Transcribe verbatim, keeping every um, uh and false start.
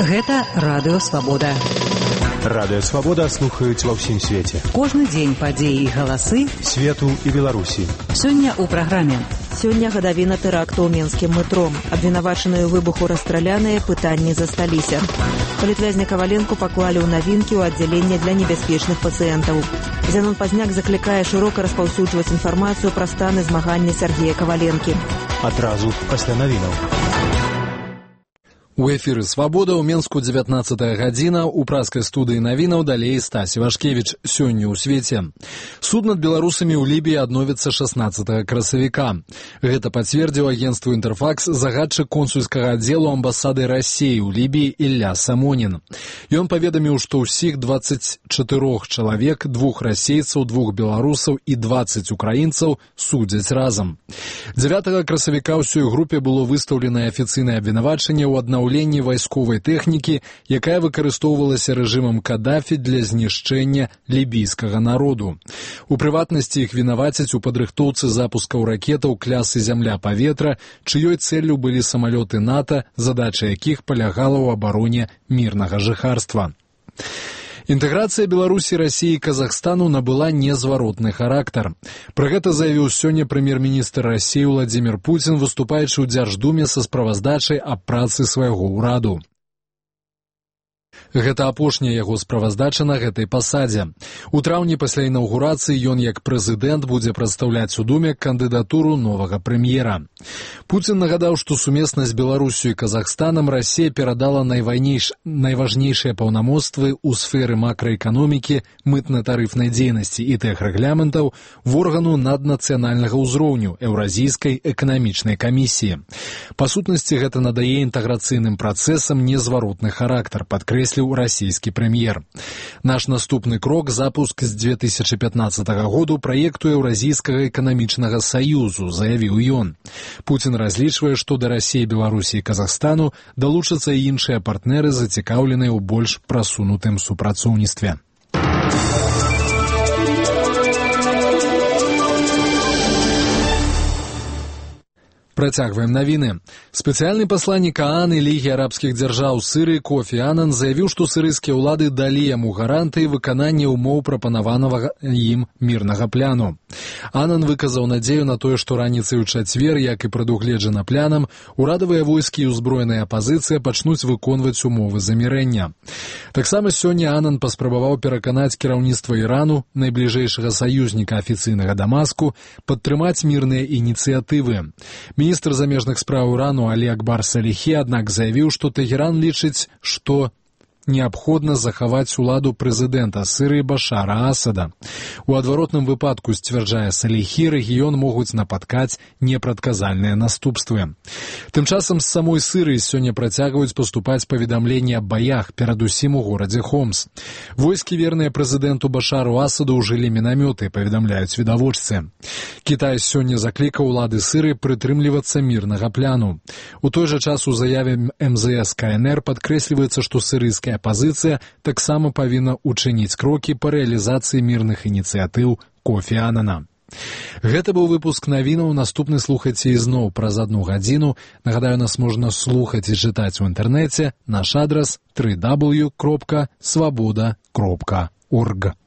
Гэта Радыё Свабода. Радыё Свабода слухаюць ва ўсім свеце. Кожны дзень падзеі і галасы свету і Беларусі. Сёння ў праграме. Сёння гадавіна тэракту ў мінскім метро. Абвінавачаныя ў выбуху расстраляныя, пытанні засталіся. Палітвязня Каваленку паклалі ў навінкі ў аддзяленне для небяспечных пацыентаў. Зянон Пазняк заклікае шырока распаўсюджваць інфармацыю пра станы змагання Сергея Каваленкі. Адразу пасля навінаў. У эфіры «Свабода» ў Менску дзевятнаццатая гадзіна, у праскай студыі навінаў далей Стась Івашкевіч. Сёння ў свеце. Суд над беларусамі ў Лібіі адновіцца шаснаццатага красавіка. Гэта пацвердзіў агенцтву «Інтэрфакс» загадчык консульскага аддзелу амбасады Расіі ў Лібіі Ілля Самонін. Ён паведаміў, што ўсіх дваццаць чатырох чалавек, двух расейцаў, двух беларусаў і дваццаць украінцаў судзяць разам. дзевятага красавіка ўсёй групе было выстаўлена афіцыйнае абвінавачанне ў аднаўленні вайсковай тэхнікі, якая выкарыстоўвалася рэжымам Кадафі для знішчэння лібійскага народу. У прыватнасці іх вінавацяць у падрыхтоўцы запускаў ракетаў клясы «Зямля-паветра», чыёй цэллю былі самалёты НАТО, задача якіх палягала ў абароне мірнага жыхарства. Інтэграцыя Беларусі, Расіі і Казахстану набыла незваротны характар. Пра гэта заявіў сёння прэм'ер-міністр Расіі Владзімір Пуцін, выступаючы ў Дзярждуме са справаздачай аб працы свайго ўраду. Гэта апошняя яго справаздача на гэтай пасадзе. У траўні пасля інаўгурацыі ён як прэзідэнт будзе прадстаўляць у Думе кандыдатуру новага прэм'ера. Пуцін нагадаў, што сумесна з Беларусю і Казахстанам Расія перадала найважнейш... найважнейшыя паўнамоцтвы ў сферы макраэканомікі, мытна-тарыфнай дзейнасці і тэхрэгламентаў в органу наднацыянальнага ўзроўню Еўразійскай эканамічнай камісіі. Па сутнасці гэта надае інтэграцыйным працэсам незваротны характар, падкрэсліў расійскі прэм'ер. Наш наступны крок — запуск з две тысячы пятнаццатага году праекту Еўразійскага эканамічнага саюзу, заявіў ён. Пуцін разлічвае, што да Расіі, Беларусі і Казахстану далучацца і іншыя партнеры, зацікаўленыя ў больш прасунутым супрацоўніцтве. Працягваем навіны. Спецыяльны пасланнік ААН і Лігі арабскіх дзяржаў Сырыі Кофі Анан заявіў, што сырыйскія ўлады далі яму гарантыі выканання ўмоў прапанаванага ім мірнага пляну. Анан выказаў надзею на тое, што раніцай у чацвер, як і прадугледжана плянам, урадавыя войскі і ўзброеная апазіцыя пачнуць выконваць умовы замірэння. Таксама сёння Анан паспрабаваў пераканаць кіраўніцтва Ірану, найбліжэйшага саюзніка афіцыйнага Дамаску, падтрымаць мірныя ініцыятывы. Міністр замежных спраў Ірану Алі Акбар Саліхі, аднак, заявіў, што Тэгеран лічыць, што неабходна захаваць уладу прэзідэнта Сырыі Башара Асада. У адваротным выпадку, сцвярджае Саліхі, рэгіён могуць напаткаць непрадказальныя наступствы. Тым часам з самой Сырыі сёння працягваюць паступаць паведамленні аб баях, перадусім у горадзе Хомс. Войскі, верныя прэзідэнту Башару Асаду, ўжылі мінамёты, паведамляюць відавочцы. Кітай сёння заклікаў улады Сырыі прытрымлівацца мірнага пляну. У той жа час у заяве эм зэ эс ка эн эр падкрэсліваецца, што сырыйская апазіцыя таксама павінна ўчыніць крокі па рэалізацыі мірных ініцыятыў Кофі Анана. Гэта быў выпуск навінаў, наступны слухайце ізноў праз адну гадзіну. Нагадаю, нас можна слухаць і чытаць у інтэрнэце. Наш адрас — дабл ю дабл ю дабл ю крапка свабода крапка орг.